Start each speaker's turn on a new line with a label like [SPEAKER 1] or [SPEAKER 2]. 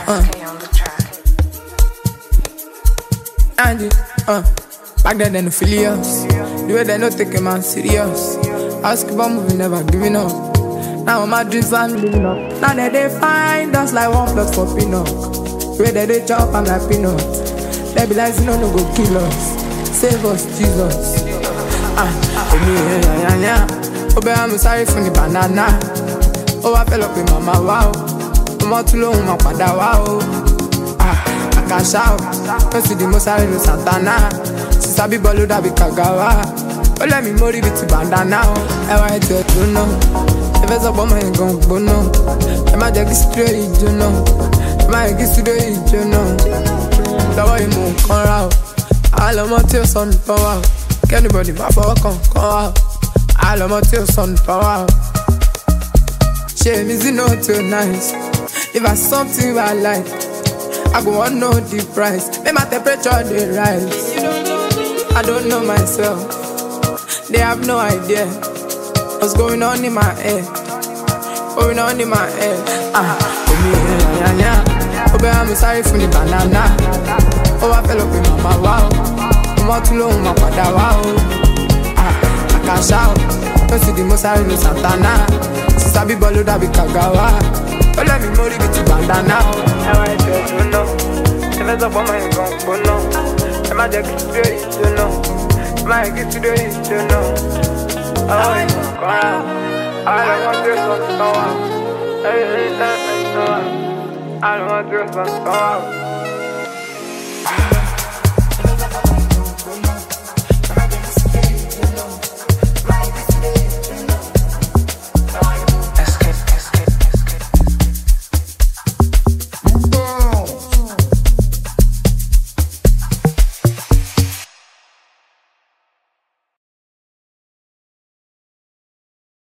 [SPEAKER 1] Angie, back then they no feel us. The way they no take a man serious. Ask about moving, never giving up. Now all my dreams I'm living up. Now that they find us like 1 plus for peanut. The way that they chop, I'm like peanut. They be like, no go kill us. Save us, Jesus. Oh, baby, I'm sorry for the banana. Oh, I fell up with mama, wow. I'm out too long, my father, wow. I can shout. Don't see the most I know Santana. Since I be balled, I be Kagawa. Oh, let me motivate to bandana. I want to know. If it's up on my gun, but no. I might just straight, you know. I might get straight, you know. The way you move, come out. I love my tears on the power. Anybody, my power come out. I love my tears on the power. Shame is not too nice. If I something I like, I go on know the price. Make my temperature they rise. I don't know myself. They have no idea what's going on in my head. Going on in my head. Oh, baby, I'm sorry for the banana. Oh, I fell up with mama, wow. I'm out too long, my father, wow. I can shout. Don't see the most I know Santana. Since I be balled, I be Kagawa. Oh, let me motivate to bandana. I want to know. If it's up on my gun, but no. I might just straight, you know. I might get straight, you know. I don't want this one to go out. I don't want this one to go out.